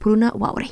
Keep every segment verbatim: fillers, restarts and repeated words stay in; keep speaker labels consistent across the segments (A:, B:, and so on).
A: راپورونه واورئ.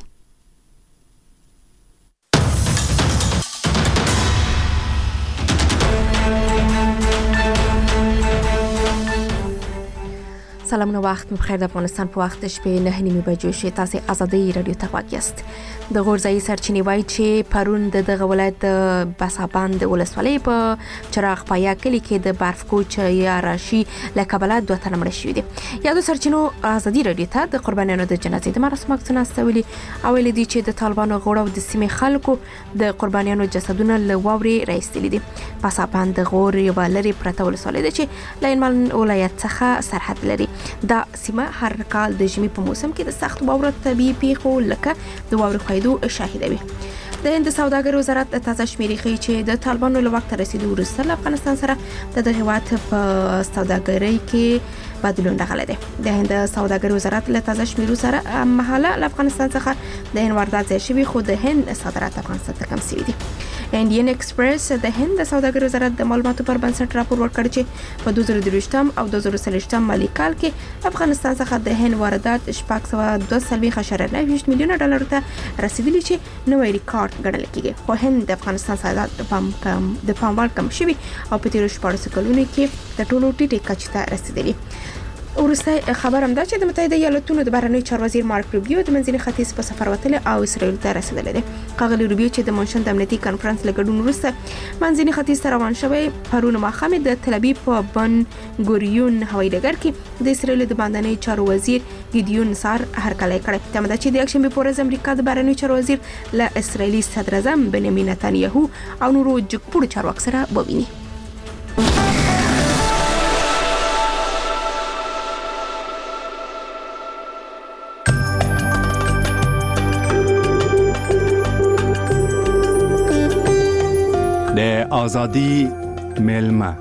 A: سلامونه، وخت بخیر. د افغانستان په وخت شپې نه نیمه بجو شي. تاسو آزادي رادیو ته واګیست. د غورځي سرچینې وای چې پرون د دغه ولایت بسابند ولسوالۍ په چراغ پایا کلی کې د برف کوچ یا راشي لکبله دوه تنه مړ شوي دي. یا د سرچینو آزادي رادیو ته د قربانیانو د جنازې د مراسمو عکسونه استولي او ویل دي چې د طالبانو غوړو د سیمې خلکو د قربانیانو جسدونه له واوري راایستلي دي. بسابند غور یو لري پرته ولسوالۍ ده چې لاینمن ولایت څخه سرحد لري. دا سیمه هر کال د ژمي په موسم کې د سخت واورو طبيعي پیښو لکه د واورو خیدو شاهده وي. د هند سوداګرۍ وزارت تازه شمیرې ښیي چې د طالبانو له وخت رسیدو وروسته له افغانستان سره د دغه هیواد په سوداګرۍ کې بدلون راغلی دی. د هند سوداګرۍ وزارت له تازه شمیرو سره مهاله له افغانستان څخه د هند واردات زیات شوي، خو د هند صادرات افغانستان ته کم شوي دي. انډین ایکسپریس د هند سوداګرۍ وزارت د معلوماتو پر بنسټ راپور ورکړ چې په دوه زره درویشتم او دوه زره څلوېښتم مالي کال کې افغانستان څخه د هند واردات شپږ سوه دوه څلوېښت اعشاریه نهه ویشت میلیونه ډالر ته رسیدلي چې نوی ریکارډ ګڼل کېږي. خو هند د افغانستان صادرات د پام کم د پاموړ کم شوي او په تیرو شپاړسو کلونو کې د ټولو ټیټې کچې ته رسیدلي. ورسته خبر هم ده چې د متحده ایالاتونو د بهرنیو چارو وزیر مارک روبیو د منځني ختیځ په سفر وتلی او اسرائیل ته رسیدلی دی. ښاغلي روبیو چې د منشن د امنیتي کنفرانس له ګډون وروسته منځني ختیځ ته روان شوی، پرون ماښام د تل ابیب په بن ګوریون هوایي ډګر کې د اسرائیل د باندنۍ چارو وزیر ګیدیون سار هرکلی کړی. تمه ده چې د یکشنبې په ورځ امریکا د بهرنیو چارو وزیر له اسرائیلي صدر اعظم بنیامین نتانیاهو او نورو جګپوړو چارواکو سره وویني.
B: د آزادی میلمه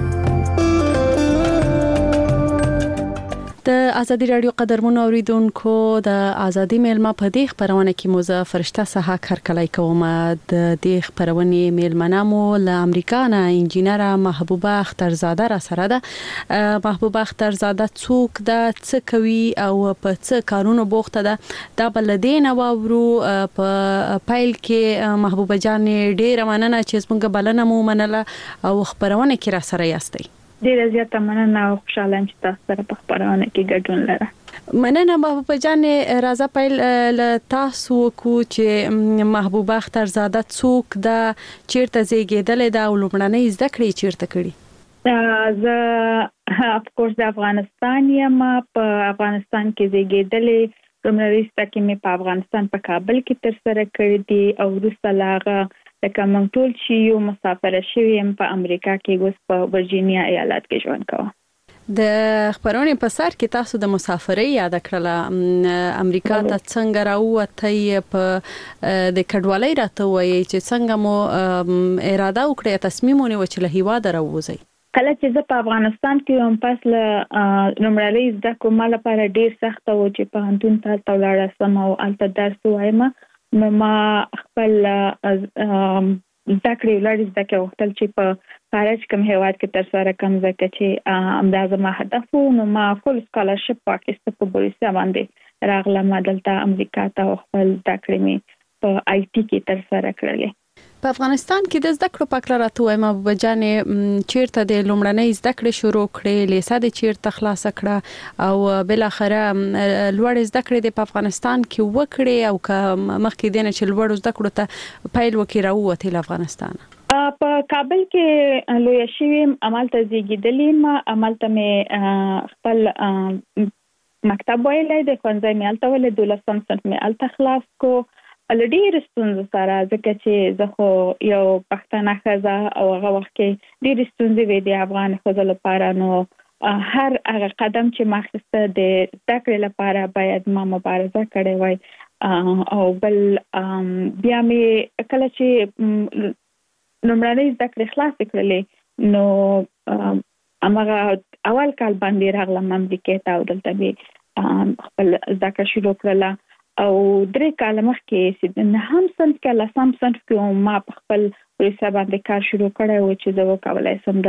C: د ازادي رادیو قدرمن اوریدونکو، د ازادي میلمه په دې خبرونه کې مو زه فرشته صحه کارکلای کوم. د دې خبرونه میلمنه مو له امریکا نه انجینر محبوبه اخترزاده را سره ده. محبوبه اخترزاده څوک ده، څه کوي او په څه کارونو بوخته ده، دا بل دین او ورو په پایل کې محبوبه جان ډیره مننه چې څنګه بلنه مو منله او خبرونه کې را سره یاستئ.
D: ډیره زیاته مننه او خوشاله یم چې تاسو سره په خبرونه کې ګډون لرم.
C: مننه محبوبه جان. راځه پیل له تاسو کو چې محبوبه اخترزاده څوک ده، چیرته زیږیدلې ده او لومړنۍ زده کړې چیرته کړې؟
D: زه اف کورس د افغانستان یم. په افغانستان کې زیږیدلې. لومړنۍ زده کړې مې په افغانستان په کابل کې تر سره کړې دي او وروسته له هغه لکه موږ ټول چې یو مسافره شوي یم په امریکا کې، اوس په ورجینیا ایالت کې ژوند کوم.
C: د خبرونې په سر کې تاسو د مسافرۍ یاد کړله. امریکا ته څنګه راووتئ؟ په د کډوالۍ راته وایي چې څنګه مو اراده وکړه، تصمیم ونیو چې له هیواده راووځئ؟
D: کله چې زه په افغانستان کې وم، پس له لومړنۍ زده کړو ما لپاره ډیر سخته و چې پوهنتون ته ولاړ شم او هلته درس ووایم. نو ما خپل زده کړې ولاړې زده کړې غوښتل چې په خارج کوم هیواد کې تر سره کوم، ځکه چې همدا زما هدف و. نو ما فول سکالرشپ واخیسته په بوریسیا باندې راغلم دلته امریکا ته او خپل زده کړې مې په آی ټي کې تر سره کړلې.
C: په افغانستان کې د زده کړو په اړه راته وایم محبوبه جان، چیرته د لومړنۍ زده کړې شروع کړې، لیسه د چیرته خلاص کړه او بل اخره لوړ زده کړې د په افغانستان کې وکړې او که مخکې دینه چې لوړ زده کړو ته پیل وکړي راووتې له افغانستان؟
D: په کابل کې لوی شوی عملته زیږیدلې ما عملته مې خپل مکتب ویلې د ښوونځي مې هلته ویلې، دولسم صنف مې هلته خلاص کو. له ډېرې ستونزو سره، ځکه چې زه خو یو پښتنه ښځه او هغه وخت کې ډېرې ستونزې وې د افغان ښځو لپاره. نو هر هغه قدم چې ما اخیسته د زده کړې لپاره باید ما مبارزه کړې وای. او بل بیا مې کله چې لومړنۍ زده کړې خلاصې کړلې، نو هماغه اول کال باندې راغلم امریکې ته او دلته مې خپل زده کړه شروع کړله. او درې کاله مخکې چې نهم صنف کې لسم صنف کې ما په خپل ورسره باندې کار شروع کړی و چې زه وکولای شم دلته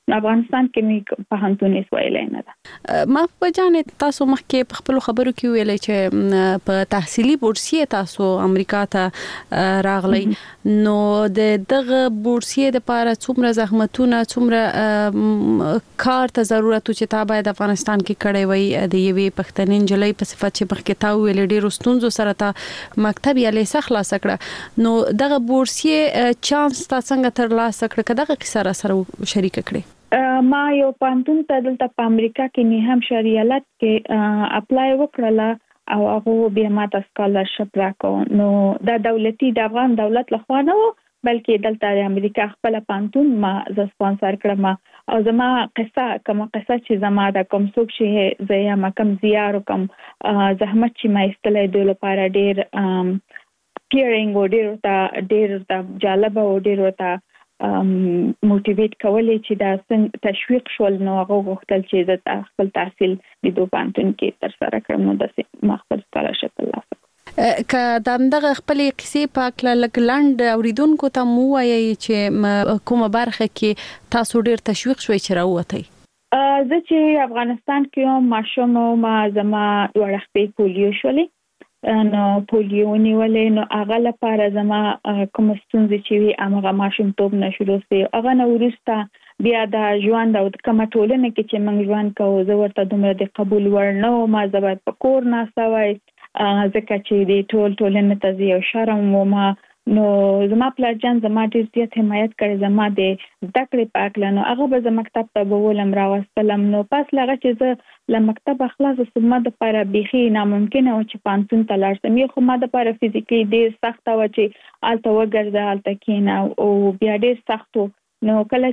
D: افغانستان کې مې په هنتون ویلای نه ده.
C: ما په جانې تاسو مخکې په خپل خبرو کې ویلې چې په تحصیلي بورسیه تاسو امریکا ته راغلی نو د دغه بورسیه د لپاره څومره زحمتونه څومره کار ته ضرورت چې تا باید افغانستان کې کړی وي د یوې پښتنې جلۍ په صفت چې مخکې تا ویلې ډېر ستونزو سره تا مکتب یا لیسه خلاص کړه نو دغه بورسیه چانس تا څنګه تر لاسه کړ کداغه کیسه را سره شریک کړي؟
D: ما یو پانتون ته دلته په امریکا کې نه هم شریالت کې اپلای وکړله او هغه بیا ماته سکالرشپ راکړ نو دا دولتي د افغان دولت لخوا نه و بلکې دلته د امریکا خپل پانتون ما ز سپانسر کړم او زما قصه کوم قصه چې زما د کوم څوک شي زیا ما کوم زیار کوم زحمت چې ما استلې د لپاره ډیر پیرینګ او ډیر تا ډیر تا جالب او ډیر تا موټیویټ کولای چې دا څنګه تشویق شول نو هغه غوښتل چې د خپل تحصیل د دوه پانتون کې تر سره کړم نو د مخبر سکالرشپ ترلاسه
C: که دغه خپل قصې په کله لګلند اوریدونکو ته مو وایي چې کومه برخه کې تاسو ډیر تشویق شوي چې راووتئ؟
D: زه چې افغانستان کې ماشوم ما زما ورخپې پولیو شولې نو پولیو نیولې نو هغه لپاره زما کوم ستونزې چې وي هغه ماشوم توپ نه شروع سي هغه نو ورسته بیا د ژوند او د کوم ټولنه کې چې موږ ژوند کوو زه ورته دومره د قبول ورنه او ما زبر په کور نه سوي ځکه چې د ټول ټولنه ته یو شرم و ما نو زما پلان زما ډیر زیات حمایت کړي زما د ذکر پاکلنو هغه به زما مکتب ته بولم راوستلم نو پس لغه چې زه ل مکتب اخلاص سمه د لپاره بيخي ناممکن او چې پانتون تلار سم یو خو ما د لپاره فزیکلی ډیر سخت و چې الته وګرځه الته کینا او بیا ډیر سختو نو کله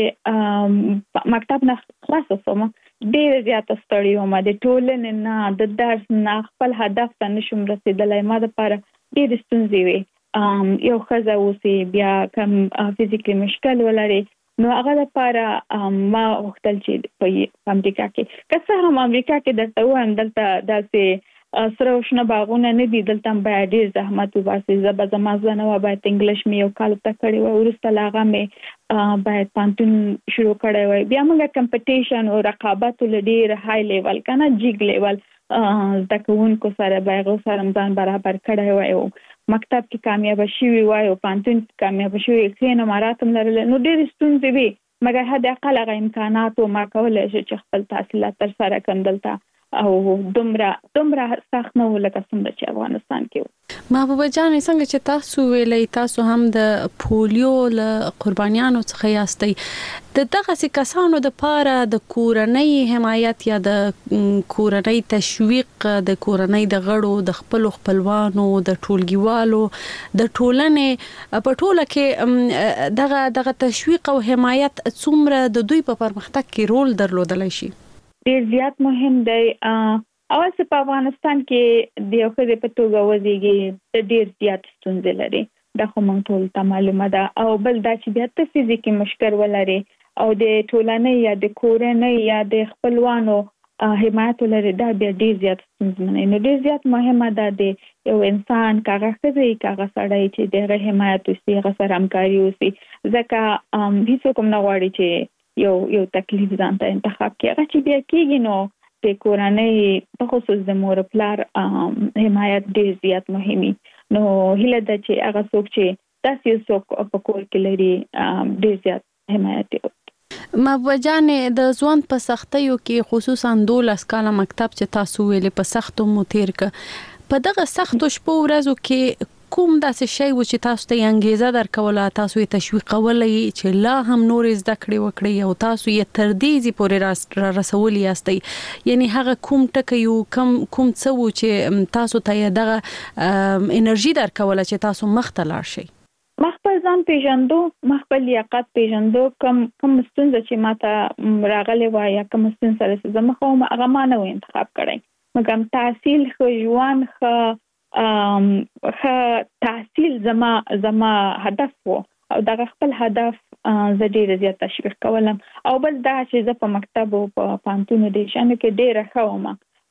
D: چې مکتب نه خلاص وسم ډیر زیات ستړی وم د ټولنې نه د درس نه خپل هدف ته نشم رسیدلای ما د لپاره ډیر ستونزې وي یو خزه اوسې بیا کم فزیکلی مشکل ولري نو هغه لپاره ما وختل چې په امریکا کې که هم امریکا کې درته وایم دلته داسې سره وشنه باغونه نه دي دلته باید ډیر زحمت وباسي زبر زما ځنه و باید انګلیش مې یو کال ته کړی و ورسته لاغه مې باید پانتون شروع کړی و بیا موږ کمپټیشن او رقابت ډیر های لیول کنه جیګ لیول د کوونکو سره باغ سره ځان برابر کړی و مکتب کې کامیاب شوی وای او پانتون کې کامیاب شوی خینه مراتب لرل نو ډېر ستونزې وي مګر هدا اقل غو امکانات او ما کولای شي چې خپل تحصیلات تر سره کندلتا او دومره دومره سخت نه ولکه څنګه چې افغانستان کې
C: محبوبه جان څنګه چې تاسو ویلې تاسو هم د پولیو له قربانیانو څخه یاستئ د دغه کسانو د پاره د کورنۍ حمایت یا د کورنۍ تشویق د کورنۍ د غړو د خپل خپلوانو د ټولګیوالو د ټولنې په ټوله کې دغه دغه تشویق او حمایت څومره د دوی په پرمختګ کې رول درلودلی شي؟
D: ډیر زیات مهم دی اول څه په افغانستان کې د یو خدای په توګه وزيږي د ډیر زیات ستونزې لري د خو مونږ ټول ته معلومه ده او بل دا چې بیا ته فزیکي مشکل ولري او د ټولنې یا د کورنۍ یا د خپلوانو حمایت لري دا بیا ډیر زیات ستونزمن نو ډیر زیات مهمه ده د یو انسان کاغه خزي کاغه سړی چې د حمایت وسي هغه سره همکاري وسي ځکه هیڅ کوم نه غواړي چې یو یو تکلیف ځان ته انتخاب کړي هغه چې بیا کېږي نو د کورنۍ په خصوص د مور پلار حمایت ډیر زیات مهمي نو هله د چې هغه څوک چې تاسو څوک په کور کې لري ډیر زیات حمایت
C: محبوبه جان د ځوان په سختیو کې خصوصا دولس کاله مکتب چې تاسو ویلې په سختو مو تیر ک په دغه سختو شپو ورځو کې کوم داسې شی و چې تاسو ته انګیزه درکوله تاسو یې تشویقولې چې لا هم نور زده کړې وکړي او تاسو یې تر دې پورې را رسولي یاستئ یعنی هغه کوم ټکی یو کوم کوم څه و چې تاسو ته دغه انرژي درکوله چې تاسو مخ ته لاړ شئ؟
D: مخبل ځان پیژندو مخبل لیاقت پیژندو کم کم ستونزه چې ماته راغلي وای یا کم ستونزه سره زما خو هغه ما نه انتخاب کړی مګم تحصیل خو ژوند خو ام خ تحصیل زما زما هدف وو او دا خپل هدف زه ډیر زیات تشویق کولم او بل دا چې زه په مکتب او په پانتونو د شانو کې ډیر خوم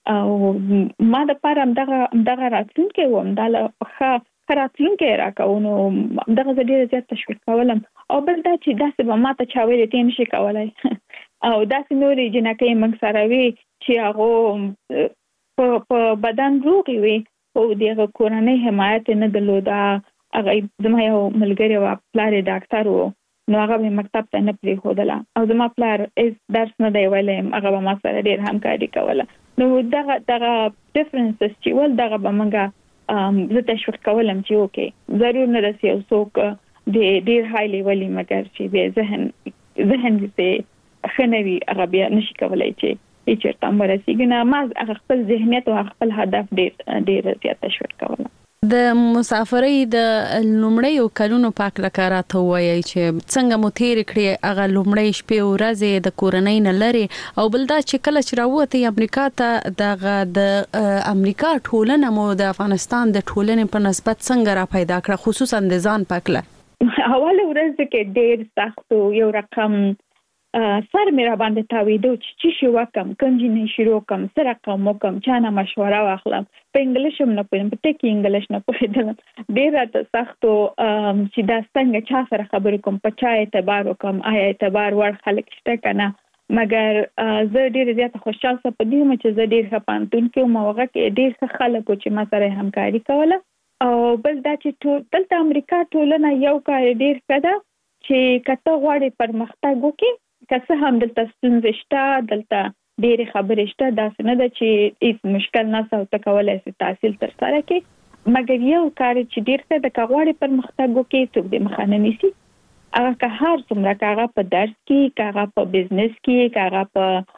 D: او ما د پاره دغه دغه راتلونکي ووم دا ښه راتلونکي راکاونو دغه زه ډیر زیات تشویق کولم او بل دا چې داسې به ما ته چا ویلې ته نشي کولای او داسې نورې جنکې موږ سره وي چې هغه په په بدن روغي وي او دغه کورنۍ حمایت نه درلوده. هغه زما یو ملګری و پلار ډاکټر و، نو هغه به مکتب ته نه پریښودله او زما پلار هیڅ درس نه دی ویلی، هغه به ما سره ډېر همکاري کوله. نو دغه دغه ډیفرنسز چې ول دغه به موږ زه تشویق کولم چې اوکې ضرور نه رسي او څوک د ډېر های لیولي مګر چې به ذهن ذهن دې خنوي هغه بیا نشي کولای چې هیڅ چرته مرسیږي نه. ما هغه خپل ذهنیت او خپل هدف ډېر ډېر زیات تشویق کولم.
C: د مسافرۍ د لومړیو کلونو پاک لکه راته وایي چې څنګه مو تیر کړی هغه لومړی شپې ورځې د کورنۍ نه لري، او بل دا چې کله چې راوته امریکا ته دغه د امریکا ټولنه مو د افغانستان د ټولنې په نسبت څنګه را پیدا کړه، خصوصا د ځان پاکله؟
D: اول ورځ کې ډېر سخت یو رقم سر مې را باندې تاویدو چې چې شو وکم کوم جنې شروع کوم سره کوم کوم چانه مشوره واخلم، په انګلیش هم نه پوهیم، په ټکی انګلیش نه پوهیدم، ډیر راته سختو چې دا څنګه چا سره خبرې کوم، په چا اعتبار وکم، آیا اعتبار ور خلک شته کنه. مګر زه ډیر زیات خوشاله سم په دې چې زه ډیر خپانتون کې موغه کې ډیر ښه خلک چې ما سره همکاري کوله. او بل دا چې دلته امریکا ټولنه یو کار ډیر کده چې کته غواړي پرمختګ وکړي، که څه هم دلته ستونزې شته، دلته ډېرې خبرې شته، داسې نه ده چې هیڅ مشکل نشته او ته کولی شې تحصیل ترسره کړې. مګر یو کار چې ډېر ښه ده که غواړې پرمختګ وکړې څوک دې مخه نه نیسي. هغه که هر څومره که هغه په درس کې، که هغه په بزنس کې، که هغه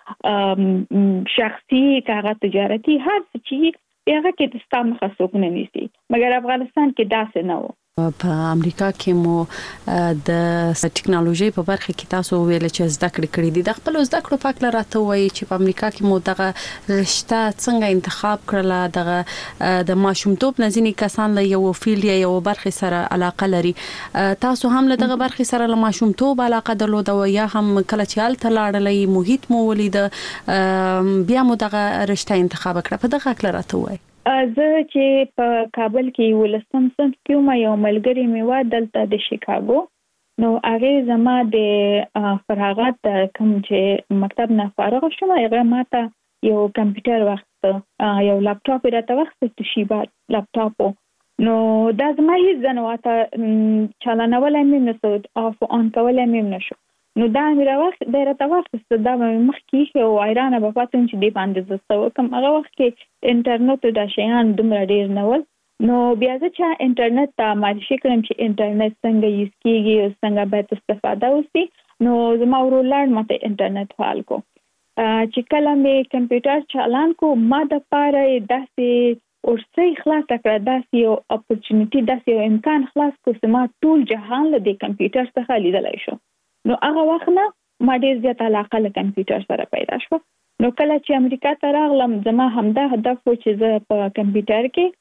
D: په شخصي، که هغه تجارتي، هر څه چې هغه کې د ستا مخه څوک نه نیسي. مګر افغانستان کې داسې نه و.
C: په امریکا کې مو د ټکنالوژي په برخه کې تاسو ویل چې زده کړې کړې دي، د خپل زده کړو پاک لراته وایي چې په امریکا کې مو دغه رشته څنګه انتخاب کړله، دغه د ماشومتوب نزینی کسان له یو فیلډ یا یو برخه سره علاقه لري، تاسو هم له دغه برخه سره له ماشومتوب علاقه درلوده او یا هم کله چې حالت لاړلې محیط مو ولید بیا مو دغه رشته انتخاب کړه؟ په دغه کله راته وایي.
D: زه چې په کابل کې ولسم صنف کې ما یو ملګری مې و دلته د شیکاګو، نو هغه زما د فراغت کوم چې مکتب نه فارغ شوم هغه ماته یو کمپیوټر وخت یو لپټاپ راته وخت توشیبا لپټاپ، نو دا زما هیڅ ځنواته چالانول مې نه سود اف اون کول مې نه شو. نو دا مې راوخت د راته وخت دا مخ کې او ایران په پاتون چې دی باندې زستو کوم هغه وخت کې انټرنیټ د شیان دومره ډیر نه ول. نو بیا چې انټرنیټ ته معرفي کړم چې انټرنیټ څنګه یوز کیږي او څنګه باید استفاده وشي، نو زما ورولار ماته انټرنیټ فعال کو. چې کله مې کمپیوټر چالان کو ما د پاره داسې ورسې خلاص کړه، داسې یو اپورچونټی، داسې یو امکان خلاص کو چې ما ټول جهان له دې کمپیوټر څخه لیدلای شو. نو هغه وخت نه ما ډیر زیات علاقه له کمپیوټر سره پیدا شو. نو کله چې امریکا ته راغلم زما همدا هدف و چې زه په کمپیوټر کې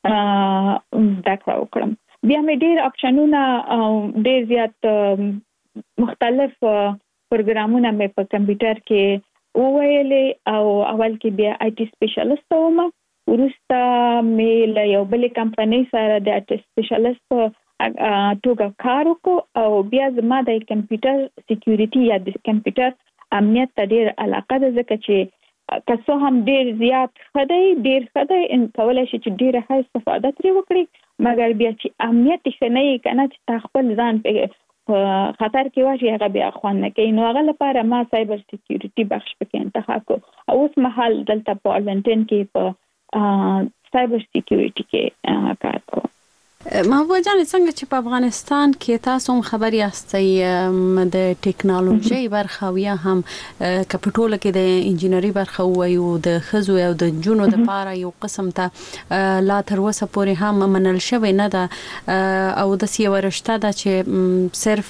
D: زده کړه وکړم. بیا مې ډیر اپشنونه ډیر زیات مختلف پروګرامونه مې په کمپیوټر کې وویلې او اول کې بیا آی ټي سپیشلیست وم، وروسته مې له یو بل کمپنۍ سره د آی ټي سپیشلیست توګه کار وکړ او بیا زما د کمپیوټر سکیورټي یا د کمپیوټر امنیت ته ډیر علاقه ده، ځکه چې که څه هم ډیر زیات خدای ډیر خدای ان کولای شي چې ډیره ښه استفاده ترې وکړي، مګر بیا چې امنیت یې نه یې کنه چې خپل ځان په خطر کې واچي هغه بیا خوان نه کوي. نو هغه لپاره ما سایبر سکیورټي بخش پکې انتخاب کړ او اوس مهال دلته په ارلنټن کې په سایبر سکیورټي کې کار کوم.
C: محبوبه جان، څنګه چې په افغانستان کې تاسو هم خبر یاستئ د ټکنالوژي برخه او یا هم کپټول کې د انجینری برخه وایو د خزو او د جنونو د پاره یو قسم ته لا تر اوسه پورې هم منل شوی نه ده او د سی ورشته ده چې صرف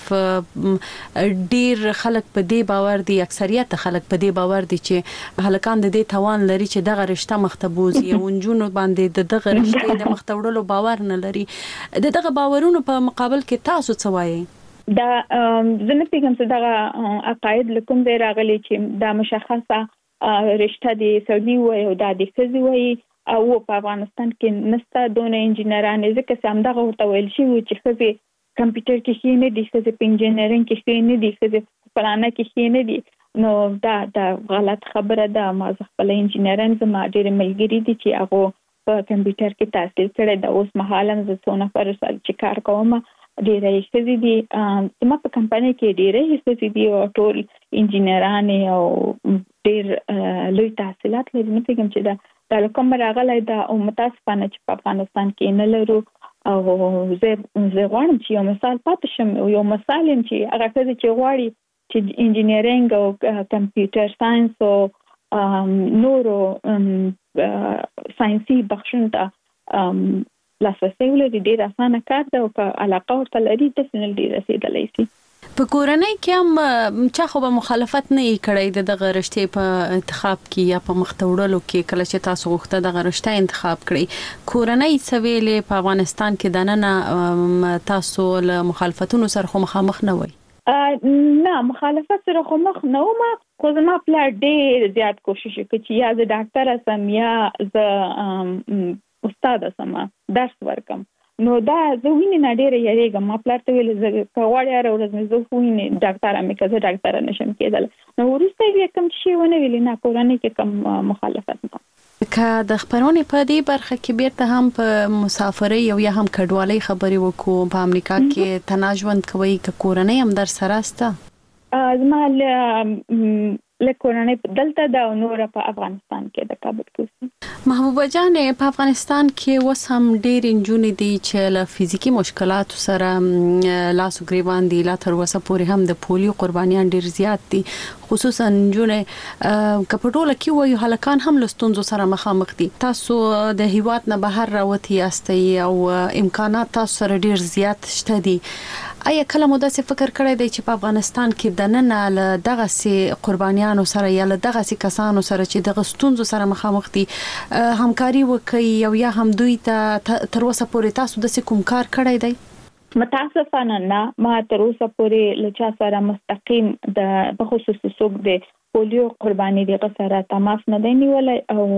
C: ډیر خلک په دې باور دي، اکثریت خلک په دې باور دي چې هلکان د دې توان لري چې دغه رشته مختبوزي او جنونو باندې د دغه رشته د مختوړلو باور نه لري. د دغه باورونو په مقابل کې تاسو څه وایي؟
D: دا زه نه پیږم چې دغه عقاید لکوم دی راغلي چې دا مشخصه رشته دی سعودي وایي او دا د ښځې وایي او په افغانستان کې نسته دونه انجینران، ځکه چې همدغه ورته ویل شوي چې ښځې کمپیوټر کې ښې نه دي، ښځې په انجینرینګ کې ښې نه دي، ښځې په فلانه کې ښې نه دي. نو دا دا غلط خبره ده. ما خپل انجینران زما ډېر ملګری دي چې هغه په کمپیوټر کې تحصیل کړی دا. اوس مهاله زه څونه پر سال چې کار کوم ډېر هیڅ دي زما په کمپنۍ کې ډېر هیڅ دي او ټول انجینران او ډېر لوی تحصیلات لري. نو پیغام چې دا د کوم راغلی دا او متاسفانه چې په افغانستان کې نه لرو. او زه زه غواړم چې یو مثال پاتې شم. یو مثال هم چې هغه څه چې غواړي چې انجینرینګ او کمپیوټر ساينس او نورو ساينسي بخښنه ته لاسرسي ولري ډېر اسانه کار ده او که علاقه ورته لري د فنل ډېر رسیدلی شي.
C: په کورنۍ کې هم چا خو به مخالفت نه کړی دغه رشتې په انتخاب کې یا په مختوړلو کې کله چې تاسو غوښته دغه رشتې انتخاب کړی. کورنۍ سویلې په افغانستان کې دننه تاسو له مخالفتونو سره خو مخامخ نه وای؟
D: نه مخالفت سره خو مخ نه وم. خو زما پلار ډېر زیات کوشش وکړ چې یا زه ډاکټر سم یا زه استاد سم درس ورکم. نو دا زه وینې نه ډېر یریږم. ما پلار ته ویل زه کواړی هر ورځ مې زه وینې ډاکټر مې که زه ډاکټر نشم کېدل. نو وروسته یې کوم شی ونه ویل نه کورنۍ کې کوم مخالفت نه.
C: که د خبرونې په دې برخه کې بیرته هم په مسافرۍ او یا هم کډوالۍ خبرې وکړو. په امریکا کې تناژوند کوي که کورنۍ هم در سره سته؟
D: زما له کورنۍ دلته دا نور په افغانستان کې د کابل کې.
C: محبوبه جان په افغانستان کې اوس هم ډېر انجونې دي چې له فزیکی مشکلاتو سره لاس او ګریوان دي. لا تر اوسه پورې هم د پولیو قربانیان ډېر زیات دي. خصوصا انجونې کپټوله کې وایي هلکان هم له ستونزو سره مخامخ دي. تاسو د هیواد نه بهر راوتی یاستئ او امکانات تاسو سره ډېر زیات شته دي. آیا کله مو داسې فکر کړی دی چې په افغانستان کې د نن له دغه سي قربانیانو سره یا له دغه سي کسانو سره چې دغه ستونزو سره مخامخ دي همکاري وکړي او یا هم دوی ته تر اوسه پورې تاسو د کوم کار کړی دی؟
D: متاسفانه نه. ما تر اوسه پورې له چا سره مستقیم د بخصوص څوک د پولیو قرباني دغه سره تماس نه دی نیولای او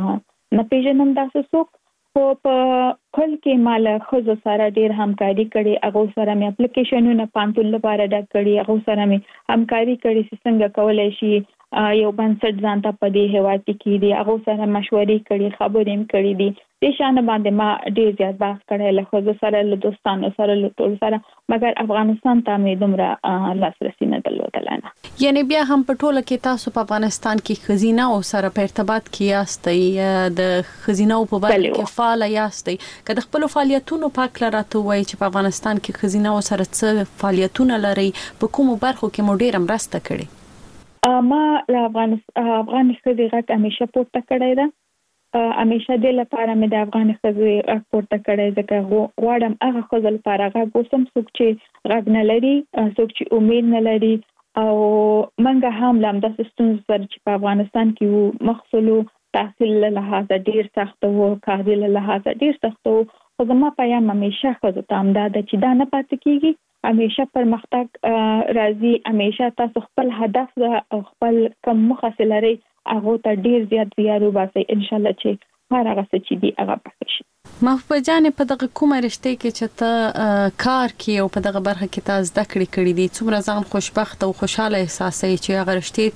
D: نه پیژنم داسې څوک. خو په کل کې مال خزو سره ډیر همکاري کړي. هغه سره مې اپلیکیشنونه پانتول لپاره ډک کړي. هغه سره مې همکاري کړي چې څنګه کولای شي یو بنسټ ځان ته په دې هیواد کې دي. هغه سره مشورې کړي خبرې هم کړي دي. د شان باندې ما ډیر زیات بحث کړی له خزو سره له دوستانو سره له ټول سره. مګر افغانستان ته مې دومره لاسرسي نه درلودل نه.
C: یعنی بیا هم په ټوله کې تاسو په افغانستان کې خزینه او سره په ارتباط کې یاستئ. د خزینه په برخه کې فعال یاستئ. که د خپل فعالیتونو پاک لراته وای چې په افغانستان کې خزینه او سره څه فعالیتونه لري په کومو برخو کې مو ډیر مرسته کړې؟
D: ما له افغانستان افغان خزي غږ همیشه پورته کړی ده. همیشه د لپاره مې د افغان خزي غږ پورته کړی ځکه غواړم هغه خزل لپاره غږ وسم څوک چې غږ نه لري څوک چې امید نه لري. او منګه هم لم د ستونزو سره چې په افغانستان کې مخصلو تحصیل له لحاظه ډیر سخت وو کاري له لحاظه ډیر سخت وو. خو زما پیغام همیشه خزو ته هم دا ده چې دا نه پاتې کیږي. همیشه پرمختګ راځي. همیشه تاسو خپل هدف او خپل کوم مخه لري هغه ته ډیر زیات زیارو باسي. ان شاء الله چې هر هغه څه چې دی هغه پاتې شي.
C: محبوبه جان په دغه کومه رشتې کې چې ته کار کوي او په دغه برخه کې تاسو زده کړې کړې دي څومره ځان خوشبخت او خوشاله احساسوي چې هغه رشتې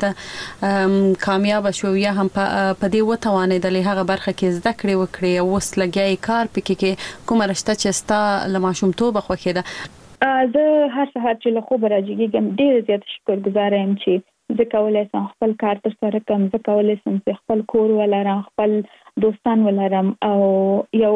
C: ته کامیاب شو یا هم په دې وتوانېدل هغه برخه کې زده کړې وکړي او وس لګي کار پکې کې کومه رشته چې ستا لماشومتوب خوښه ده؟
D: زه هر سهار چې له خوب راځم ډیر زیات شکرګزار یم چې زه کولای شم خپل کار تر سره کوم. زه کولای شم چې خپل کور ولرم خپل دوستان ولرم او یو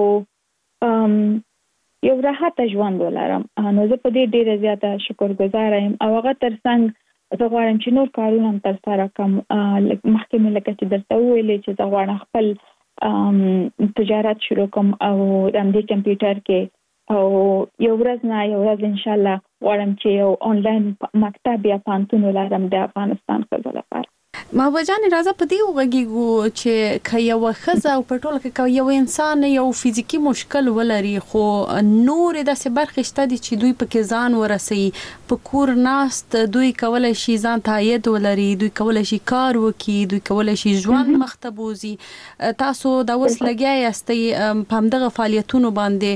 D: یو راحت ژوند ولرم. نو زه په دې ډیره زیاته شکرګزار یم او هغه ترڅنګ زه غواړم چې نور کارونه هم تر سره کوم. مخکې مې لکه چې درته ویلې چې زه غواړم خپل تجارت شروع کوم او د دې کمپیوټر کې او یو ورځ نه یو ورځ ان شاء الله غواړم چې یو آنلاین مکتب یا پانتون ولرم د افغانستان خزو لپاره.
C: محبوبه جان راځه په دې وغږیږو چې که یو ښځه او په ټوله کې یو انسان یو فزیکی مشکل ولري خو نور داسې برخې شته دي چې دوی پکې ځان ورسوي په کور ناست دوی کولای شي ځان ته عاید ولري دوی کولای شي کار وکړي دوی کولای شي ژوند مخته بوزي تاسو دا اوس لګیا یاستئ په همدغه فعالیتونو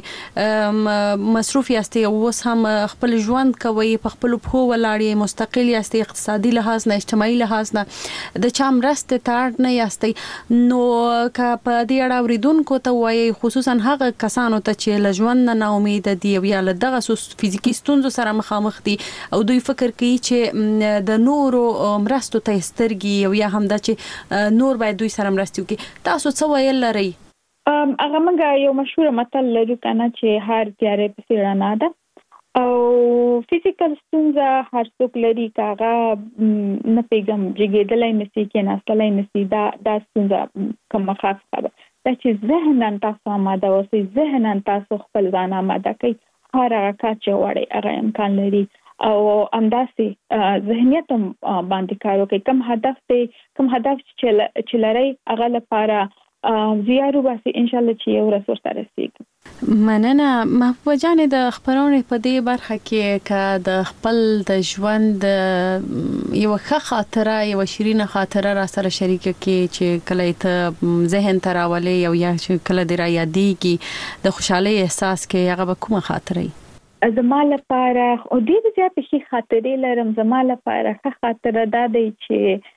C: باندې مصروف یاستئ اوس هم خپل ژوند کوي په خپل پښو ولاړ مستقل یاستئ اقتصادي لحاظ نه اجتماعي لحاظ نه د چا مرسته ته اړ نه یاستئ نو که په دې اړه اوریدونکو ته وایي خصوصا هغه کسانو ته چې له ژوند نه ناامید دي یا له دغه فزیکی ستونزو سره مخامخ دي او دوی فکر کوي چې د نورو مرستو ته سترګي او یا هم دا چې نور باید دوی سره مرستي وکړي تاسو څه ویل لرئ
D: هغه موږ یو مشهور متل لرو کنه چې هر تیارې پسې رڼا ده او فزیکل ستونزه هر څوک لري کاغه نه پیغام جګېدلای نشي کې ناستلای نشي دا دا ستونزه کوم خاصه ده چې ذهنن تاسو آماده اوسئ ذهنن تاسو خپل ځان آماده کړئ هر هغه کار چې وړي هغه امکان لري او همداسې ذهنیت باندې کار وکړئ کوم هدف ته کوم هدف چې لري هغه لپاره زیارو باسي ان شاء الله چې یو رسول سره رسیږي
C: مننه محبوبه جان د خبرونې په دې برخه کې که د خپل د ژوند یو ښه خاطره یو شیرینه خاطره را سره شریکه کې چې کله ته ذهن ته راولي او یا چې کله دې را یادېږي د خوشحالۍ احساس کې هغه به کومه خاطره
D: زما لپاره او ډېر زیاتې ښې خاطرې لرم زما لپاره ښه خاطره دا دی چې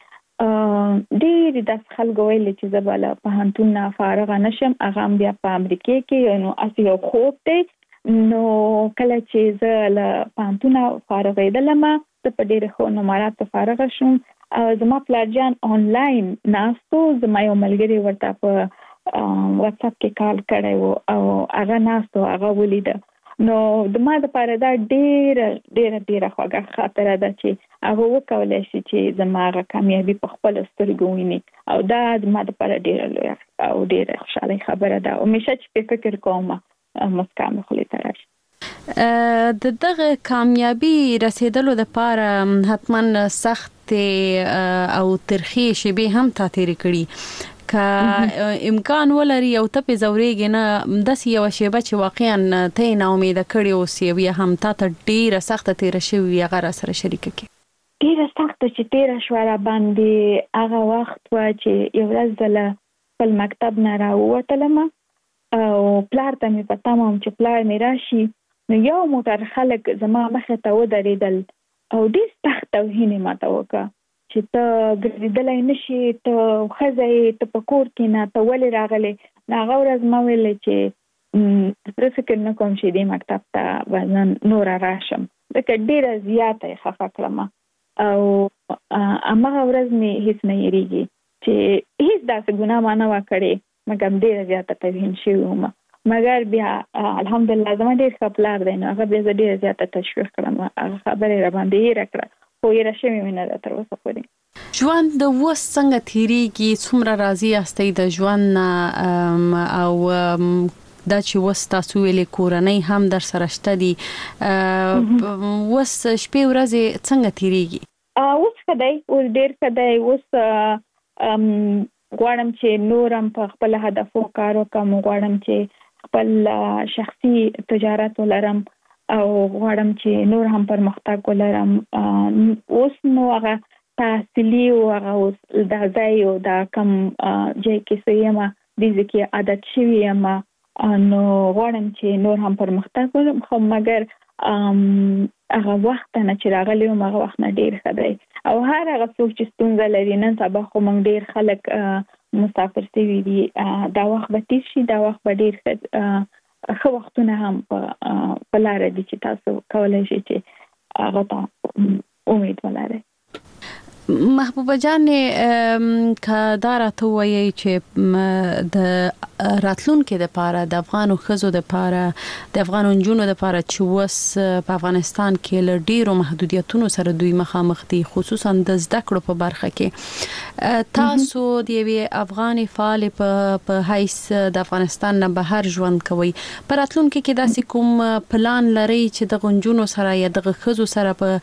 D: ډېر د خلکو ویل چې زباله په هنتون نه فارغ نشم هغه بیا په امریکا کې نو اسی یو خوب دی نو کله چې زه له پانتون فارغېدلم زه په ډېر خو نمرات فارغ شوم او زما پلاجان آنلاین ناستو زما یو ملګری ورته په واتس اپ کې کال کړی او هغه ناستو هغه ولیده نو د ما لپاره دا ډېر ډېر ډېر خوږه خاطره ده چې هغه وکولای شي چې زما هغه کامیابی په خپل سترګو ویني او دا د ما لپاره ډېر لوی او ډېر خوشاله خبره ده او مشه چې فکر کوم مسکا مې خلې ترش
C: د دغه کامیابی رسیدلو لپاره حتما سخت او ترخی شیبه هم تا تیر کړي که امکان ولري او ته په زورېږي نه داسې یو شیبه چې واقعا ته نه امیده کړې اوسې یا هم تا ته ډېره سخته تیره شوې هغه را سره شریکه کړي
D: ډېره سخته چې تیره شوه را باندې هغه وخت و چې یو ورځ زه له خپل مکتب نه راووتلم او پلار ته مې په تمه وم چې پلار مې راشي نو یو موټر خلک زما مخې ته ودرېدل او ډېر سخت توهین یې ماته وکړه چې ته ګرځېدلی نشي ته ښځه یې ته په کور کې نه ته ولې راغلې نو هغه ورځ ما ویلې چې زه فکر نه کوم چې دې مکتب ته به نن نوره راشم ځکه ډېره زیاته یې خفه کړم او هماغه ورځ مې هېڅ نه هېرېږي چې هېڅ داسې ګناه ما نه وه کړې مګر ډېره زیاته توهین شوې وم مګر بیا الحمدلله زما ډېر ښه پلار دی نو هغه بیا زه ډېره زیاته تشویق کړم هغه خبرې را باندې هېره کړه خو یې را شوې مې نه ده تر اوسه پورې
C: ژوند د اوس څنګه تیریږي څومره راضي یاستئ د ژوند نه او دا چې اوس تاسو ویلې کورنۍ هم در سره شته دي اوس شپې ورځې څنګه تیریږي
D: اوس ښه دی اوس ډېر ښه دی اوس غواړم چې نورم په خپل هدفو کار وکړم غواړم چې خپل شخصي تجارت ولرم او غواړم چې نور هم پرمختګ ولرم اوس نو هغه تحصیلي او هغه اوس د ځای او د کم ځای کې سیمه د ځکه عادت شوی یم نو غواړم چې نور هم پرمختګ وکړم خو مګر هغه وخت نه چې راغلی وم هغه وخت نه ډېر ښه دی او هر هغه څوک چې ستونزه لري نن سبا خو موږ ډېر خلک مسافر شوي دي دا وخت به تېر شي دا وخت به ډېر ښه ښه وختونه هم په لاره دي چې تاسو کولی شئ چې هغه ته امید ولرئ
C: محبوبه جان که دا راته وایي چې د راتلونکي دپاره د افغانو ښځو دپاره د افغانو نجونو دپاره چې اوس په افغانستان کې له ډېرو محدودیتونو سره دوی مخامخ دي خصوصا د زده کړو په برخه کې تاسو د یوې افغانې فعالې په حیث د افغانستان نه بهر ژوند کوئ په راتلونکي کې داسې کوم پلان لرئ چې دغه نجونو سره یا دغه ښځو سره په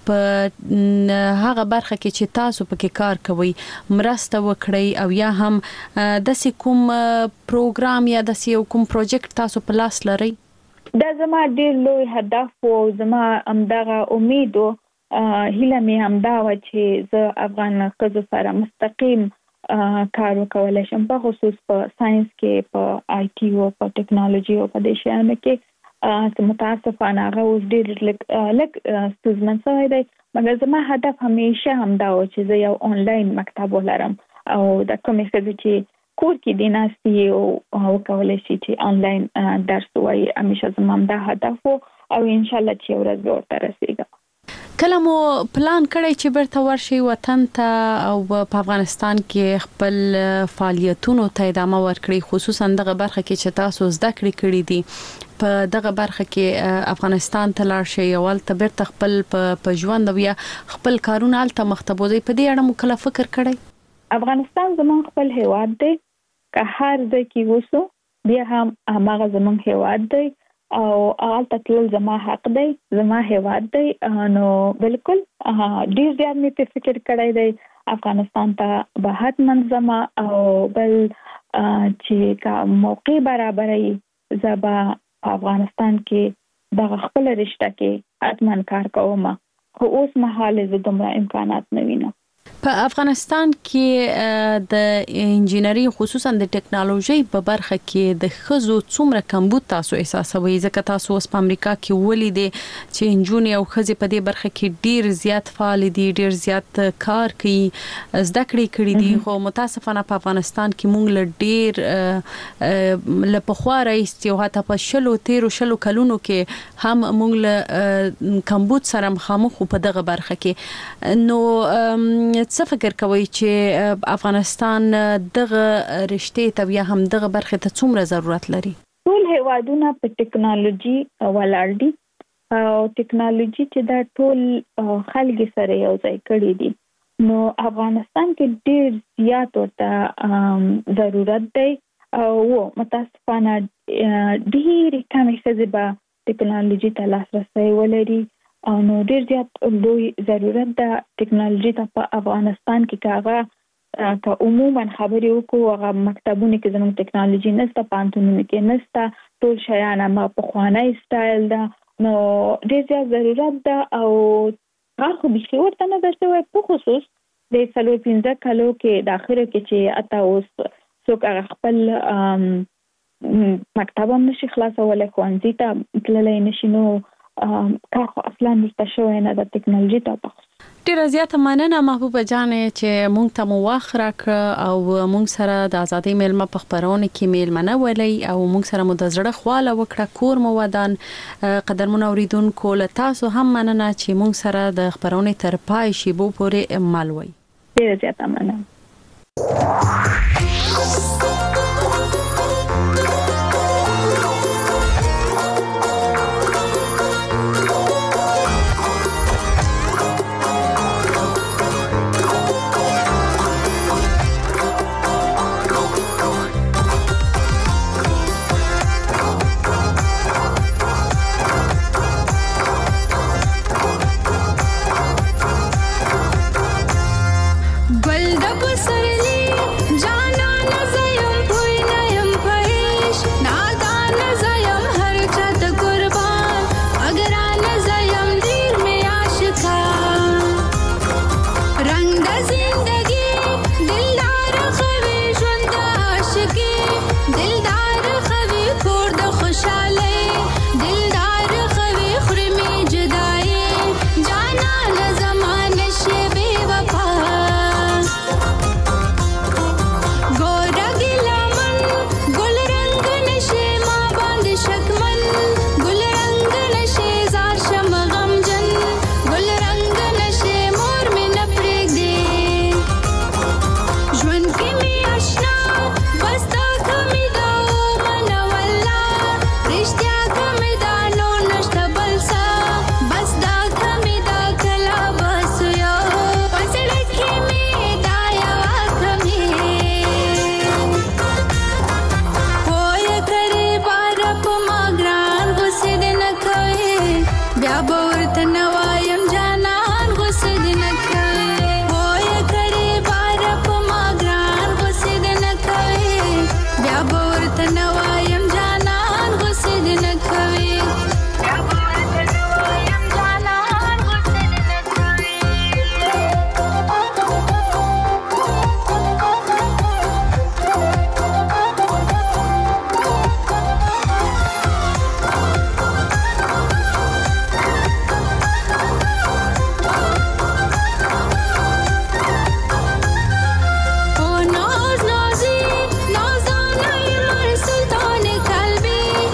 C: په هغه برخه کې چې تاسو پکې کار کوئ مرسته وکړئ او یا هم د کوم پروګرام یا د کوم پروجیکټ تاسو په لاس لرئ؟
D: دا زما ډیر لوی هدف او زما همدغه امید او هیله مې همدا و چې زه افغان ښځو سره مستقیم کار وکولای شم، په خصوص په ساينس کې، په آی ټي او په ټیکنالوژي او په دې شیانو کې. چې متاسفانه هغه اوس ډېر لږ لږ ستونزمن شوی دی، مګر زما هدف همیشه همدا و چې زه یو آنلاین مکتب ولرم او د کومې ښځې چې کور کې دي ناستې او وکولای شي چې آنلاین درس ووایي، همیشه زما همدا هدف و او انشاءالله چې یو ورځ به ورته رسېږم.
C: کله مو پلان کړی چې برته ورشي وطن ته او په افغانستان کې خپل فعالیتونو ته ادامه ورکړي، خصوصا دغه برخه کې چې تاسو زده کړې کړې دي په دغه برخه کې افغانستان ته لاړ شي او ولته برته خپل په ژوند او یا خپل کارونه الته مختبوزي، په دې اړه مو کله فکر کړی؟
D: افغانستان زمون خپل هیواد دی، که هر ځای کې وسو بیا هم هغه زمون هیواد دی او آلته تل زما حق دی، زما هیواد دی. نو بالکل ډیر زیات مې په فکر کړی دی افغانستان ته به حتما زما او بل چې کا موقع برابرې زبا افغانستان کې د خپل رشتہ کې حتما کار کوم، خو اوس مهال زه دومره امکانات نه وینم.
C: په افغانستان کې د انجینری خصوصا د ټیکنالوژي په برخه کې د ښځو څومره کمبود تاسو احساسوي؟ ځکه تاسو اوس په امریکا کې ولیدې چې انجونې او ښځې په دې برخه کې ډیر زیات فعال دي، ډیر زیات کار کوي، زده کړې کړې دي، خو متاسفانه په افغانستان کې موږ له ډیر له پخوا راځي او حتی په شلو تیرو شلو کلونو کې هم موږ له کمبود سره مخامخ په دغه برخه کې. نو څه فکر کوي چې افغانستان دغه رشتې ته یا هم دغه برخه ته څومره ضرورت لري؟
D: ټول هیوادونه په ټیکنالوژي ولاړ دي او ټیکنالوژي چې دا ټول خلک سره یو ځای کړي دي، نو افغانستان کې ډیر زیات ورته ضرورت دی او متاسفانه ډیر کم ښځې به ټیکنالوژي ته لاسرسي ولري او نو ډیر زیات لوی ضرورت ده ټیکنالوژي ته په افغانستان کې. کاغه که عموما خبرې وکړو هغه مکتبونه کې زموږ ټیکنالوژي نشته، پانتونونه کې نشته، ټول شیان ما په خوانی سټایل ده، نو ډیر زیات ضرورت ده او هغه خو به ورته نه درته په خصوص د څلور پنځه کالو کې د اخره کې چې اته اوس څوک هغه خپل مکتب هم نشي خلاصولی، ښوونځي ته تللی نشي، نو کار خو اصلا نشته شوی نه د ټیکنالوژي ته په خصوص.
C: ډیره زیاته مننه محبوبه جانې چې مونږ ته مو وخت راکړ او مونږ سره د ازادۍ میلمه په خبرونه کې میلمنه ولې او مونږ سره مو د زړه خواله وکړه، کور مو ودان. قدرمن اوریدونکو له تاسو هم مننه چې مونږ سره د خبرونه تر پای شیبو پورې مل وي.
D: ډیره زیاته مننه.